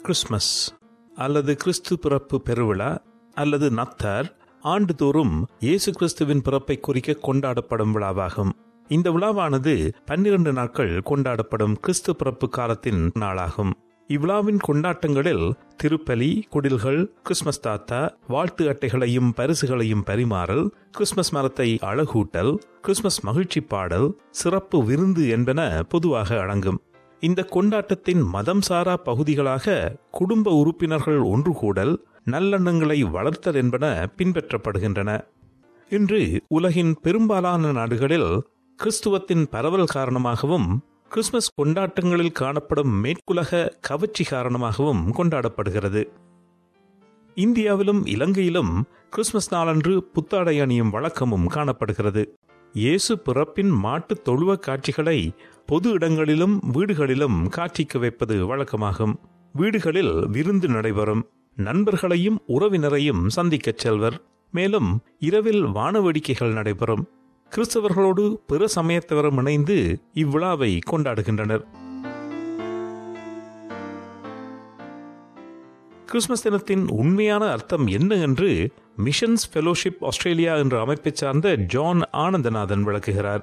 Christmas அல்லது கிறிஸ்து பிறப்பு பெருவிழா அல்லது நத்தார் ஆண்டுதோறும் இயேசு கிறிஸ்துவின் பிறப்பை குறிக்க கொண்டாடப்படும் விழாவாகும். இந்த விழாவானது 12 நாட்கள் கொண்டாடப்படும் கிறிஸ்து பிறப்பு காலத்தின் நாளாகும். இவ்விழாவின் கொண்டாட்டங்களில் திருப்பலி, குடில்கள், கிறிஸ்துமஸ் தாத்தா, வாழ்த்து அட்டைகளையும் பரிசுகளையும் பரிமாறல், கிறிஸ்துமஸ் மரத்தை அழகூட்டல், கிறிஸ்துமஸ் மகிழ்ச்சி பாடல், சிறப்பு விருந்து என்பன பொதுவாக அடங்கும். இந்த கொண்டாட்டத்தின் மதம் சாரா பகுதிகளாக குடும்ப உறுப்பினர்கள் ஒன்று கூடல், நல்லெண்ணங்களை வளர்த்தல் என்பன பின்பற்றப்படுகின்றன. இன்று உலகின் பெரும்பாலான நாடுகளில் கிறிஸ்துவத்தின் பரவல் காரணமாகவும் கிறிஸ்துமஸ் கொண்டாட்டங்களில் காணப்படும் மேற்குலக கவர்ச்சி காரணமாகவும் கொண்டாடப்படுகிறது. இந்தியாவிலும் இலங்கையிலும் கிறிஸ்துமஸ் நாளன்று புத்தாடை அணியும் வழக்கமும் காணப்படுகிறது. இயேசு பிறப்பின் மாட்டு தொழுவ காட்சிகளை பொது இடங்களிலும் வீடுகளிலும் காட்சிக்கு வைப்பது வழக்கமாகும். வீடுகளில் விருந்து நடைபெறும். நண்பர்களையும் உறவினரையும் சந்திக்கச் செல்வர். மேலும் இரவில் வானவேடிக்கைகள் நடைபெறும். கிறிஸ்தவர்களோடு பிற சமயத்தவரும் இணைந்து இவ்விழாவை கொண்டாடுகின்றனர். கிறிஸ்துமஸ் தினத்தின் உண்மையான அர்த்தம் என்ன என்று மிஷன்ஸ் ஃபெலோஷிப் ஆஸ்திரேலியா என்ற அமைப்பை சார்ந்த ஜான் ஆனந்தநாதன் விளக்குகிறார்.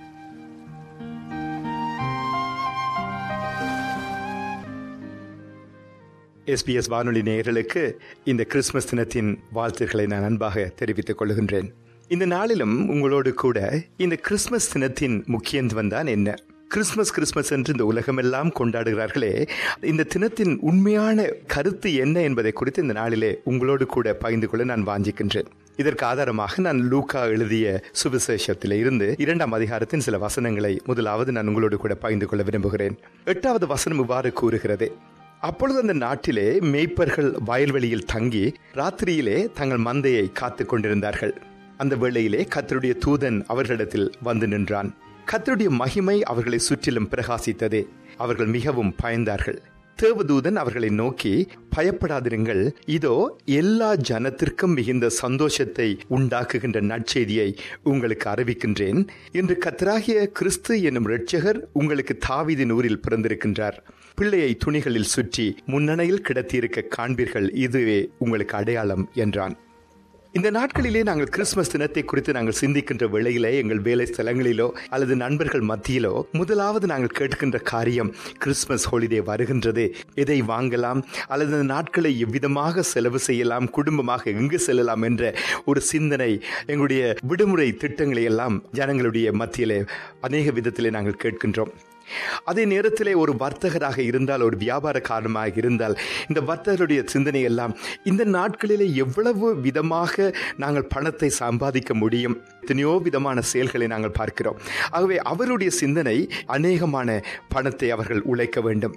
SBS வானொலி நேயர்களுக்கு இந்த கிறிஸ்துமஸ் தினத்தின் வாழ்த்துக்களை நான் அன்பாக தெரிவித்துக் கொள்கின்றேன். இந்த நாளிலும் உங்களோடு கூட இந்த கிறிஸ்துமஸ் தினத்தின் முக்கியத்துவம் தான் என்ன, கிறிஸ்துமஸ் என்று இந்த உலகமெல்லாம் கொண்டாடுகிறார்களே, இந்த தினத்தின் உண்மையான கருத்து என்ன என்பதை குறித்து இந்த நாளிலே உங்களோடு கூட பகிர்ந்து கொள்ள நான் வாஞ்சிக்கின்றேன். இதற்கு ஆதாரமாக நான் லூக்கா எழுதிய சுவிசேஷத்திலே இருந்து 2ஆம் அதிகாரத்தின் சில வசனங்களை முதலாவது நான் உங்களோடு கூட பகிர்ந்து கொள்ள விரும்புகிறேன். 8வது வசனம் இவ்வாறு கூறுகிறது: அப்பொழுது அந்த நாட்டிலே மேய்ப்பர்கள் வயல்வெளியில் தங்கி ராத்திரியிலே தங்கள் மந்தையை காத்து கொண்டிருந்தார்கள். அந்த வேளையிலே கர்த்தருடைய தூதன் அவர்களிடத்தில் வந்து நின்றான். கர்த்தருடைய மகிமை அவர்களை சுற்றிலும் பிரகாசித்தது. அவர்கள் மிகவும் பயந்தார்கள். தேவதூதன் அவர்களை நோக்கி, பயப்படாதிருங்கள், இதோ எல்லா ஜனத்திற்கும் மிகுந்த சந்தோஷத்தை உண்டாக்குகின்ற நற்செய்தியை உங்களுக்கு அறிவிக்கின்றேன். இன்று கர்த்தராகிய கிறிஸ்து என்னும் இரட்சகர் உங்களுக்கு தாவீதின் ஊரில் பிறந்திருக்கின்றார். பிள்ளையை துணிகளில் சுற்றி முன்னணையில் கிடத்தியிருக்க காண்பீர்கள், இதுவே உங்களுக்கு அடையாளம் என்றான். இந்த நாட்களிலே நாங்கள் கிறிஸ்துமஸ் தினத்தை குறித்து நாங்கள் சிந்திக்கின்ற வேளையிலே எங்கள் வேலை ஸ்தலங்களிலோ அல்லது நண்பர்கள் மத்தியிலோ முதலாவது நாங்கள் கேட்கின்ற காரியம், கிறிஸ்துமஸ் ஹாலிடே வருகின்றது, எதை வாங்கலாம் அல்லது அந்த நாட்களை எவ்விதமாக செலவு செய்யலாம், குடும்பமாக எங்கு செல்லலாம் என்ற ஒரு சிந்தனை, எங்களுடைய விடுமுறை திட்டங்களை எல்லாம் ஜனங்களுடைய மத்தியிலே அநேக விதத்திலே நாங்கள் கேட்கின்றோம். அதே நேரத்திலே ஒரு வர்த்தகராக இருந்தால், ஒரு வியாபாரக்காரமாக இருந்தால், இந்த வர்த்தகருடைய சிந்தனை எல்லாம் இந்த நாட்களிலே எவ்வளவு விதமாக நாங்கள் பணத்தை சம்பாதிக்க முடியும், எத்தனையோ விதமான செயல்களை நாங்கள் பார்க்கிறோம். ஆகவே அவருடைய சிந்தனை அநேகமான பணத்தை அவர்கள் உழைக்க வேண்டும்.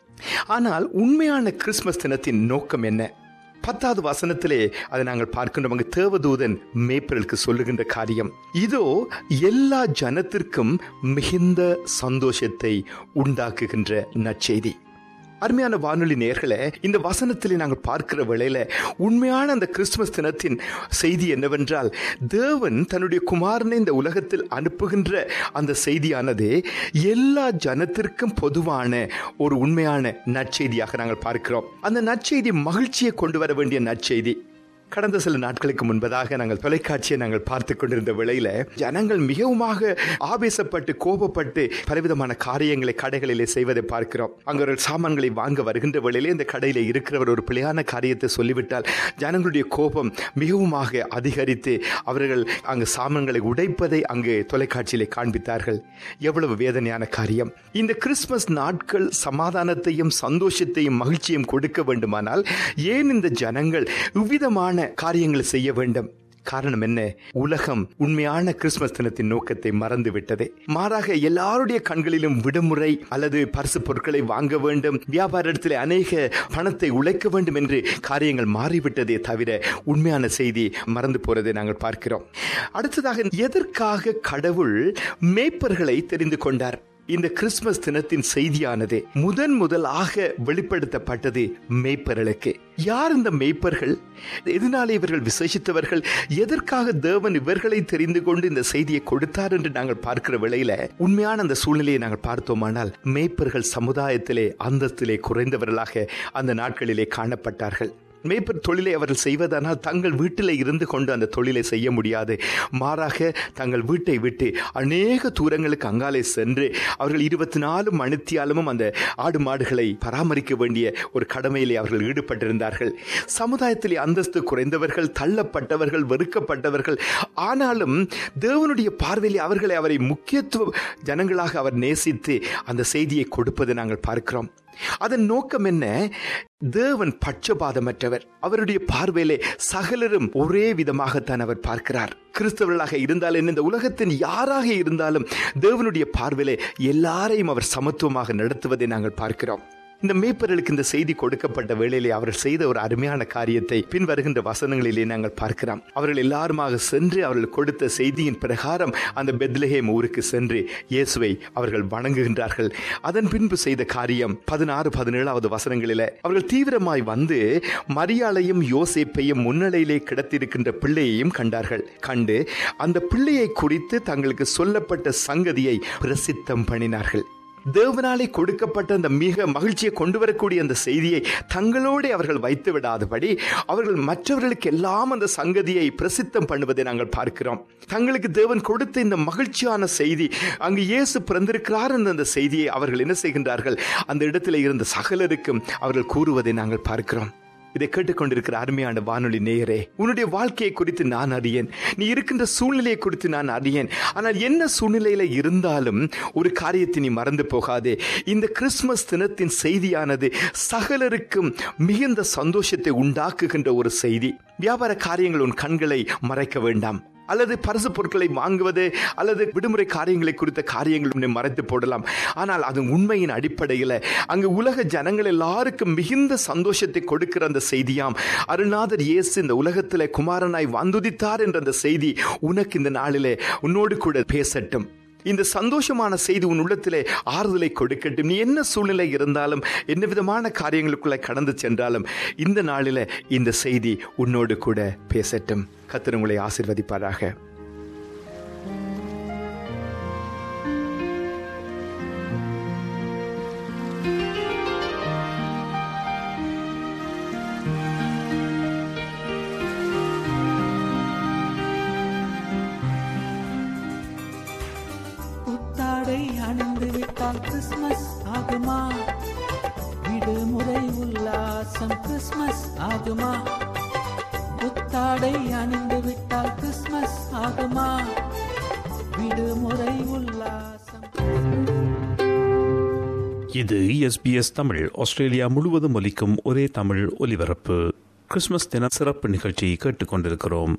ஆனால் உண்மையான கிறிஸ்துமஸ் தினத்தின் நோக்கம் என்ன? 10வது வசனத்திலே அதை நாங்கள் பார்க்கின்றோம். அங்கு தேவதூதன் மேய்ப்பர்களுக்கு சொல்லுகின்ற காரியம், இதோ எல்லா ஜனத்திற்கும் மிகுந்த சந்தோஷத்தை உண்டாக்குகின்ற நற்செய்தி. அருமையான வானொலி நேயர்களே, இந்த வசனத்திலே நாங்கள் பார்க்கிற வேளையில உண்மையான அந்த கிறிஸ்துமஸ் தினத்தின் செய்தி என்னவென்றால், தேவன் தன்னுடைய குமாரனை இந்த உலகத்தில் அனுப்புகின்ற அந்த செய்தியானது எல்லா ஜனத்திற்கும் பொதுவான ஒரு உண்மையான நற்செய்தியாக நாங்கள் பார்க்கிறோம். அந்த நற்செய்தி மகிழ்ச்சியை கொண்டு வர வேண்டிய நற்செய்தி. கடந்த சில நாட்களுக்கு முன்பதாக நாங்கள் தொலைக்காட்சியை நாங்கள் பார்த்து கொண்டிருந்த வேளையில ஜனங்கள் மிகவுமாக ஆவேசப்பட்டு கோபப்பட்டு பலவிதமான காரியங்களை கடைகளிலே செய்வதை பார்க்கிறோம். அங்க ஒரு சாமான்களை வாங்க வருகின்ற வேளையிலே இந்த கடையில இருக்கிறவர் ஒரு பிழையான காரியத்தை சொல்லிவிட்டால் ஜனங்களுடைய கோபம் மிகவுமாக அதிகரித்து அவர்கள் அங்கு சாமான்களை உடைப்பதை அங்கு தொலைக்காட்சியிலே காண்பித்தார்கள். எவ்வளவு வேதனையான காரியம்! இந்த கிறிஸ்துமஸ் நாட்கள் சமாதானத்தையும் சந்தோஷத்தையும் மகிழ்ச்சியும் கொடுக்க வேண்டுமானால் ஏன் இந்த ஜனங்கள் இவ்விதமான காரியங்களை செய்ய வேண்டும்? காரணம் என்ன? உலகம் உண்மையான கிறிஸ்துமஸ் தினத்தின் நோக்கத்தை மறந்து விட்டது. மாறாக எல்லாருடைய கண்களிலும் விடுமுறை அல்லது பரிசு பொருட்களை வாங்க வேண்டும், வியாபார இடத்திலே அநேக பணத்தை உழைக்க வேண்டும் என்று காரியங்கள் மாறிவிட்டதே தவிர உண்மையான செய்தி மறந்து போறதை நாங்கள் பார்க்கிறோம். அடுத்ததாக, எதற்காக கடவுள் மேய்ப்பர்களை தெரிந்து கொண்டார்? இந்த கிறிஸ்துமஸ் தினத்தின் செய்தியானது முதலாக வெளிப்படுத்தப்பட்டது மேய்ப்பர்களுக்கு. யார் இந்த மேய்ப்பர்கள்? எதனாலே இவர்கள் விசேஷித்தவர்கள்? எதற்காக தேவன் இவர்களை தெரிந்து கொண்டு இந்த செய்தியை கொடுத்தார் என்று நாங்கள் பார்க்கிற வேளையில உண்மையான அந்த சூழ்நிலையை நாங்கள் பார்த்தோமானால், மேய்ப்பர்கள் சமுதாயத்திலே அந்தஸ்திலே குறைந்தவர்களாக அந்த நாட்களிலே காணப்பட்டார்கள். மேய்ப்பர் தொழிலை அவர்கள் செய்வதனால் தங்கள் வீட்டில் இருந்து கொண்டு அந்த தொழிலை செய்ய முடியாது. மாறாக தங்கள் வீட்டை விட்டு அநேக தூரங்களுக்கு அங்காலே சென்று அவர்கள் 24 மணித்தியாலமும் அந்த ஆடு மாடுகளை பராமரிக்க வேண்டிய ஒரு கடமையிலே அவர்கள் ஈடுபட்டிருந்தார்கள். சமுதாயத்திலே அந்தஸ்து குறைந்தவர்கள், தள்ளப்பட்டவர்கள், வெறுக்கப்பட்டவர்கள். ஆனாலும் தேவனுடைய பார்வையிலே அவரை முக்கியத்துவ ஜனங்களாக அவர் நேசித்து அந்த செய்தியை கொடுப்பதை நாங்கள் பார்க்கிறோம். அதன் நோக்கம் என்ன? தேவன் பட்சபாதமற்றவர். அவருடைய பார்வையிலே சகலரும் ஒரே விதமாகத்தான் அவர் பார்க்கிறார். கிறிஸ்தவர்களாக இருந்தாலும் இந்த உலகத்தின் யாராக இருந்தாலும் தேவனுடைய பார்வையிலே எல்லாரையும் அவர் சமத்துவமாக நடத்துவதை நாங்கள் பார்க்கிறோம். இந்த மேய்ப்பர்களுக்கு இந்த செய்தி கொடுக்கப்பட்ட வேளையிலே அவர்கள் செய்த ஒரு அருமையான காரியத்தை பின் வருகின்ற வசனங்களிலே நாங்கள் பார்க்கிறோம். அவர்கள் எல்லாருமாக சென்று அவர்கள் கொடுத்த செய்தியின் பிரகாரம் அந்த பெத்லகேம் ஊருக்கு சென்று இயேசுவை அவர்கள் வணங்குகின்றார்கள். அதன் பின்பு செய்த காரியம் 16, 17 வசனங்களிலே அவர்கள் தீவிரமாய் வந்து மரியாளையும் யோசேப்பையும் முன்னிலையிலே கிடத்திருக்கின்ற பிள்ளையையும் கண்டார்கள். கண்டு அந்த பிள்ளையை குறித்து தங்களுக்கு சொல்லப்பட்ட சங்கதியை பிரசித்தம் பண்ணினார்கள். தேவனாலே கொடுக்கப்பட்ட அந்த மிக மகிழ்ச்சியை கொண்டு வரக்கூடிய அந்த செய்தியை தங்களோடு அவர்கள் வைத்து விடாதபடி அவர்கள் மற்றவர்களுக்கு எல்லாம் அந்த சங்கதியை பிரசித்தம் பண்ணுவதை நாங்கள் பார்க்கிறோம். தங்களுக்கு தேவன் கொடுத்த இந்த மகிழ்ச்சியான செய்தி, அங்கு இயேசு பிறந்திருக்கிறார் என்ற அந்த செய்தியை அவர்கள் என்ன செய்கின்றார்கள்? அந்த இடத்துல இருந்த சகலருக்கும் அவர்கள் கூறுவதை நாங்கள் பார்க்கிறோம். இதை கேட்டுக்கொண்டிருக்கிற அருமையான வானொலி நேயரே, உன்னுடைய வாழ்க்கையை குறித்து நான் அறியேன், நீ இருக்கின்ற சூழ்நிலையை குறித்து நான் அறியேன். ஆனால் என்ன சூழ்நிலையில இருந்தாலும் ஒரு காரியத்தை நீ மறந்து போகாதே. இந்த கிறிஸ்துமஸ் தினத்தின் செய்தியானது சகலருக்கும் மிகுந்த சந்தோஷத்தை உண்டாக்குகின்ற ஒரு செய்தி. வியாபார காரியங்கள் உன் கண்களை மறைக்க வேண்டாம். அல்லது பரிசு பொருட்களை வாங்குவது அல்லது விடுமுறை காரியங்களை குறித்த காரியங்கள் மறைத்து போடலாம். ஆனால் அது உண்மையின் அடிப்படையில் அங்கு உலக ஜனங்கள் எல்லாருக்கும் மிகுந்த சந்தோஷத்தை கொடுக்கிற அந்த செய்தியாம். அருள்நாதர் இயேசு இந்த உலகத்தில் குமாரனாய் வந்துதித்தார் என்ற அந்த செய்தி உனக்கு இந்த நாளிலே உன்னோடு கூட பேசட்டும். இந்த சந்தோஷமான செய்தி உன் உள்ளத்திலே ஆறுதலை கொடுக்கட்டும். நீ என்ன சூழ்நிலை இருந்தாலும், என்ன விதமான காரியங்களுக்குள்ள கடந்து சென்றாலும், இந்த நாளில இந்த செய்தி உன்னோடு கூட பேசட்டும். கர்த்தர் உங்களை ஆசீர்வதிப்பாராக. கிறிஸ்மஸ் ஆகுமா? விடுமுறை உல்லாசம் கிறிஸ்மஸ் ஆகுமா? புத்தாடை அணிந்து விட்டால் கிறிஸ்மஸ் ஆகுமா? விடுமுறை உல்லாசம். இது SBS தமிழ், ஆஸ்திரேலியா முழுவதும் ஒலிக்கும் ஒரே தமிழ் ஒலிபரப்பு. கிறிஸ்துமஸ் தின சிறப்பு நிகழ்ச்சியை கேட்டுக்கொண்டிருக்கிறோம்.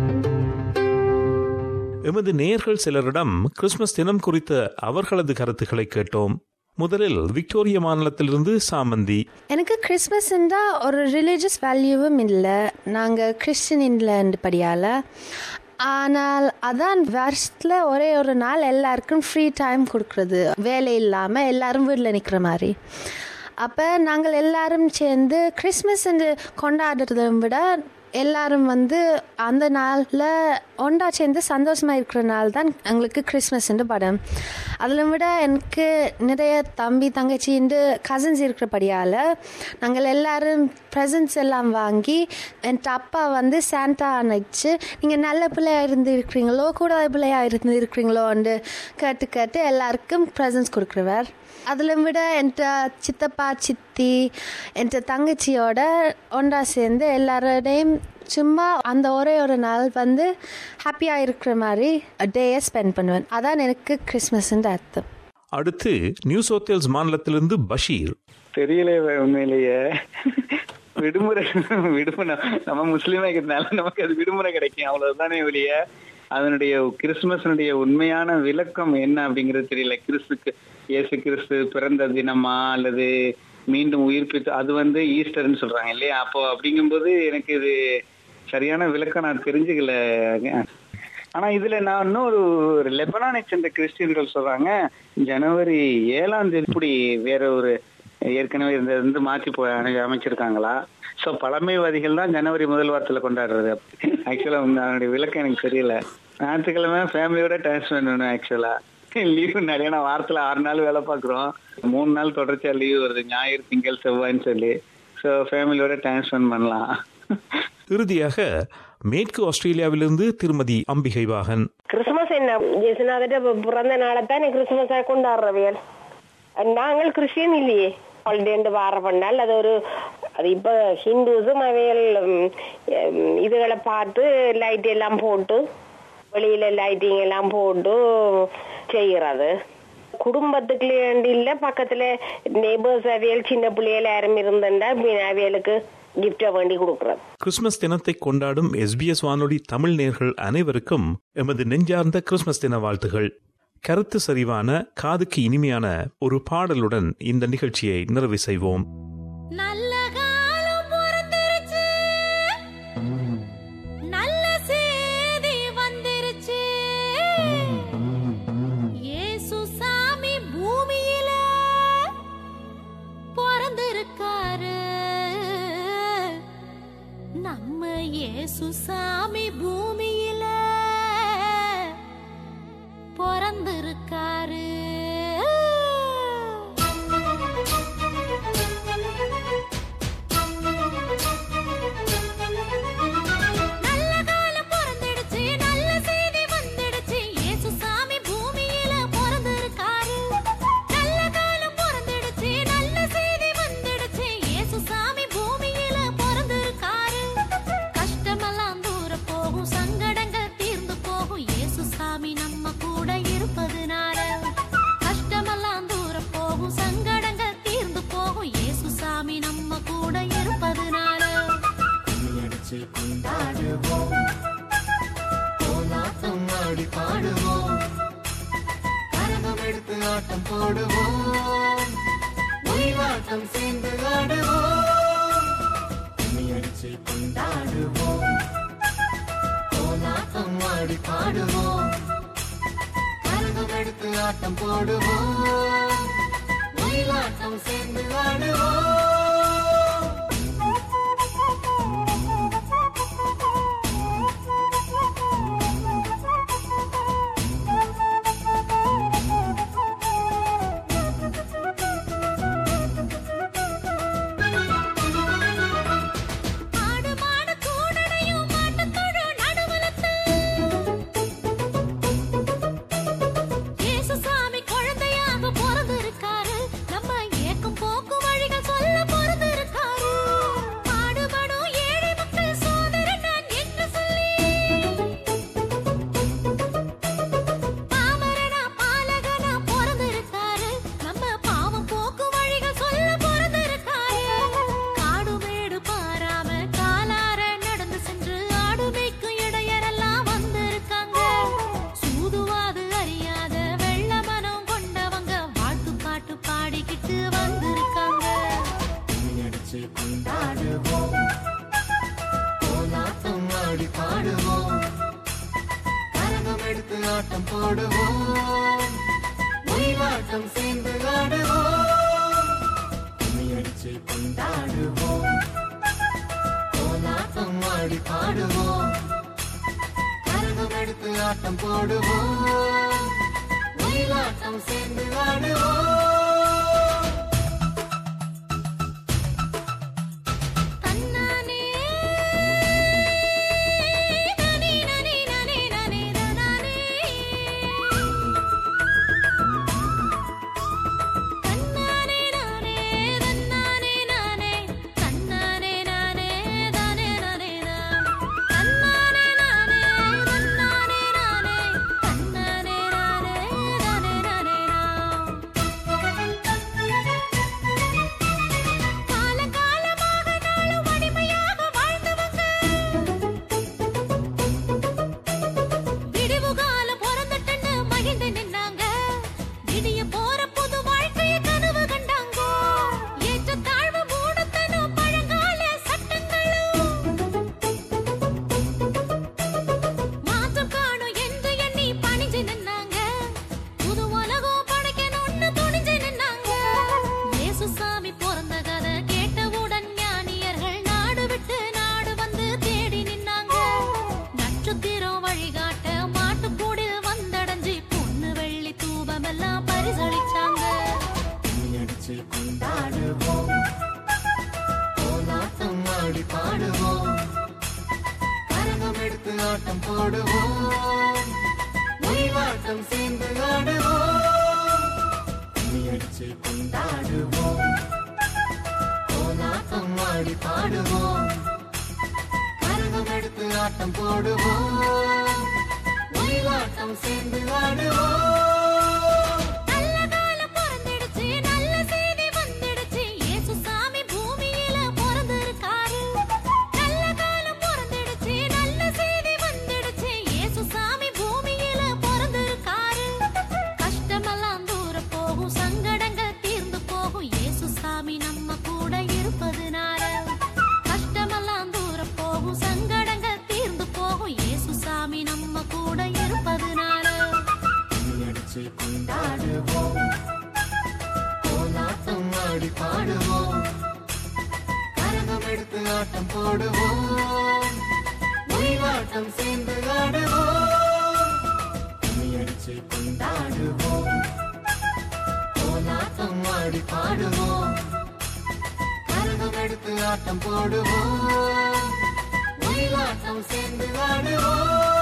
எமது நேயர்கள் சிலரிடம் கிறிஸ்துமஸ் தினம் குறித்த அவர்களது கருத்துக்களை கேட்டோம். முதலில் விக்டோரியா மாநிலத்திலிருந்து சாமந்தி. எனக்கு கிறிஸ்மஸ் ஒரு ரிலீஜியஸ் வேல்யூவும் இல்லை, நாங்கள் கிறிஸ்டின் இல்லைன்றபடியால். ஆனால் அதான் வருஷத்தில் ஒரே ஒரு நாள் எல்லாருக்கும் ஃப்ரீ டைம் கொடுக்குறது, வேலை இல்லாமல் எல்லாரும் வீட்டில் நிற்கிற மாதிரி. அப்போ நாங்கள் எல்லாரும் சேர்ந்து கிறிஸ்மஸ் கொண்டாடுறதை விட எல்லாரும் அந்த நாளில் ஒன்றா சேர்ந்து சந்தோஷமாக இருக்கிற நாள் தான் எங்களுக்கு கிறிஸ்மஸ்ன்னு படம். அதில் விட எனக்கு நிறைய தம்பி தங்கச்சி கசின்ஸ் இருக்கிறபடியால் நாங்கள் எல்லோரும் ப்ரெசன்ட்ஸ் எல்லாம் வாங்கி என் அப்பா சாண்டா அணைச்சு நீங்கள் நல்ல பிள்ளையாக இருந்து இருக்கிறீங்களோ கூடாத பிள்ளையாக இருந்து இருக்கிறீங்களோன்னு கேட்டு எல்லாருக்கும் ப்ரெசன்ட்ஸ் கொடுக்குறவர். அதில் விட என் சித்தப்பா சித்தி என் தங்கச்சியோட ஒன்றா சேர்ந்து எல்லாரோடையும் சும்மா அந்த ஒரே ஒரு நாள் ஹாப்பியாக இருக்கிற மாதிரி டேயை ஸ்பெண்ட் பண்ணுவேன். அதான் எனக்கு கிறிஸ்மஸ்ன்ற அர்த்தம். அடுத்து நியூ சவுத் வேல்ஸ் மாநிலத்திலிருந்து பஷீர். தெரியல, உண்மையிலேயே விடுமுறை நம்ம முஸ்லீமா இருக்கிறதுனால நமக்கு அது விடுமுறை கிடைக்கும், அவ்வளவுதானே ஒழிய அதனுடைய கிறிஸ்துமஸனுடைய உண்மையான விளக்கம் என்ன அப்படிங்கிறது தெரியல. இயேசு கிறிஸ்து பிறந்த தினமா அல்லது மீண்டும் உயிர்ப்பித்து, அது ஈஸ்டர்ன்னு சொல்றாங்க இல்லையா? அப்போ அப்படிங்கும்போது எனக்கு இது சரியான விளக்கம் நான் தெரிஞ்சுக்கல. ஆனா இதுல நான் இன்னொரு லெபனானை சேர்ந்த கிறிஸ்டியன்கள் சொல்றாங்க, ஜனவரி 7ஆம் தேதி இப்படி வேற ஒரு ஏற்கனவே இருந்து மாற்றி அமைச்சிருக்காங்களா. சோ பழமைவாதிகள் தான் ஜனவரி முதல் வாரத்துல கொண்டாடுறது. ஆக்சுவலா அதனுடைய விளக்கம் எனக்கு தெரியல. ஞாயிற்றுக்கிழமை ஃபேமிலியோட டைம் ஸ்பெண்ட் பண்ணணும். ஆக்சுவலா லீவு நிறைய, நான் வாரத்துல 6 நாள் வேலை பாக்குறோம், 3 நாள் தொடர்ச்சியா லீவு வருது, ஞாயிறு திங்கள் செவ்வாய்ன்னு சொல்லி. ஸோ ஃபேமிலியோட டைம் ஸ்பெண்ட் பண்ணலாம். இறுதியாக மேற்கு ஆஸ்திரேலியாவிலிருந்து திருமதி அம்பிகை வாகன். கிறிஸ்துமஸ் என்ன ஜெசுநாதட்ட பிறந்த நாளைத்தான் கிறிஸ்துமஸா கொண்டாடுறவியல். நாங்கள் கிறிஸ்டியன் இல்லையே. ஹாலிடே வார பண்ணால் அது ஒரு அது இப்ப ஹிந்துஸும் அவையல் இதுகளை பார்த்து லைட் எல்லாம் போட்டு வெளியில லைட்டிங் எல்லாம் போட்டு செய்யறது. குடும்பத்துக்குள்ளே இல்ல, பக்கத்துல நெய்பர்ஸ் அவியல் சின்ன பிள்ளைகள் யாரும் இருந்தா அவியலுக்கு கிஃப்டை வேண்டி கொடுக்கறது. கிறிஸ்துமஸ் தினத்தை கொண்டாடும் SBS வானொலி தமிழ் நேயர்கள் அனைவருக்கும் எமது நெஞ்சார்ந்த கிறிஸ்துமஸ் தின வாழ்த்துகள். கருத்து சரிவான, காதுக்கு இனிமையான ஒரு பாடலுடன் இந்த நிகழ்ச்சியை நிறைவு செய்வோம். நல்ல காலம் பிறந்திருச்சு, நல்ல செய்தி வந்திருச்சு, இயேசு சாமி பூமியில பிறந்திருக்காரு. நம்ம இயேசு சாமி பூமியில பிறந்திருக்காரு. ஆட்டம் போடுவோம், ஒயிலாட்டம் சேர்ந்து ஆடுவோம், கும்மி அடிச்சு கொண்டாடுவோம், கோலாட்டம் ஆடி பாடுவோம், கரகம் எடுத்து ஆட்டம் போடுவோம், ஒயிலாட்டம் சேர்ந்து ஆடுவோம். ஆட்டம் போடுவோம், ஒயிலாட்டம் சேர்ந்து ஆடுவோம், கும்மி அடிச்சு கொண்டாடுவோம், கோலாட்டம் ஆடி பாடுவோம், கரகம் எடுத்து ஆட்டம் போடுவோம், ஒயிலாட்டம் சேர்ந்து ஆடுவோம். அடிச்சு கொண்டாடுவோம், கோலாட்டம் ஆடி பாடுவோம், கரகம் எடுத்து ஆட்டம் போடுவோம், ஒயிலாட்டம் சேர்ந்து ஆடுவோம், அடிச்சு கொண்டாடுவோம், கோலாட்டம் ஆடி பாடுவோம், கரகம் எடுத்து ஆட்டம் போடுவோம், ஒயிலாட்டம் சேர்ந்து ஆடுவோம். கொண்டாடுவோம், கோலாட்டம் ஆடி பாடுவோம், கரகம் எடுத்து ஆட்டம் போடுவோம், ஒயிலாட்டம் சேர்ந்து ஆடுவோம், அடிச்சு கொண்டாடுவோம், கோலாட்டம் ஆடி பாடுவோம், கரகம் எடுத்து ஆட்டம் போடுவோம், ஒயிலாட்டம் சேர்ந்து ஆடுவோம்.